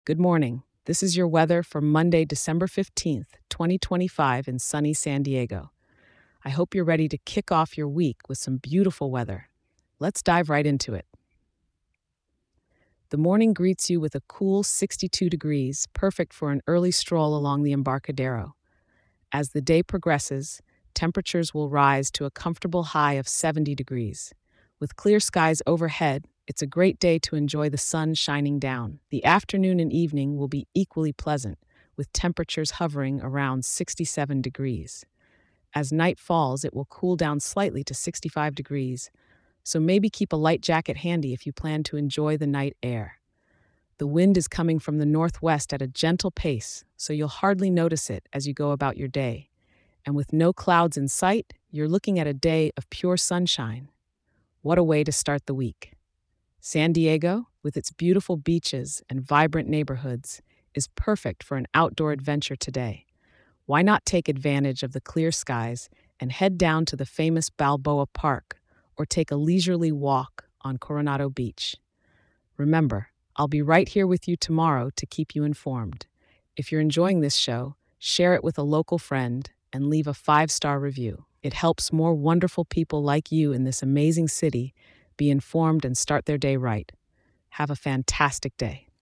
Good morning. This is your weather for Monday, December 15th, 2025, in sunny San Diego. I hope you're ready to kick off your week with some beautiful weather. Let's dive right into it. The morning greets you with a cool 62 degrees, perfect for an early stroll along the Embarcadero. As the day progresses, temperatures will rise to a comfortable high of 70 degrees. With clear skies overhead, it's a great day to enjoy the sun shining down. The afternoon and evening will be equally pleasant, with temperatures hovering around 67 degrees. As night falls, it will cool down slightly to 65 degrees, so maybe keep a light jacket handy if you plan to enjoy the night air. The wind is coming from the northwest at a gentle pace, so you'll hardly notice it as you go about your day. And with no clouds in sight, you're looking at a day of pure sunshine. What a way to start the week! San Diego, with its beautiful beaches and vibrant neighborhoods, is perfect for an outdoor adventure today. Why not take advantage of the clear skies and head down to the famous Balboa Park or take a leisurely walk on Coronado Beach? Remember, I'll be right here with you tomorrow to keep you informed. If you're enjoying this show, share it with a local friend and leave a 5-star review. It helps more wonderful people like you in this amazing city be informed and start their day right. Have a fantastic day.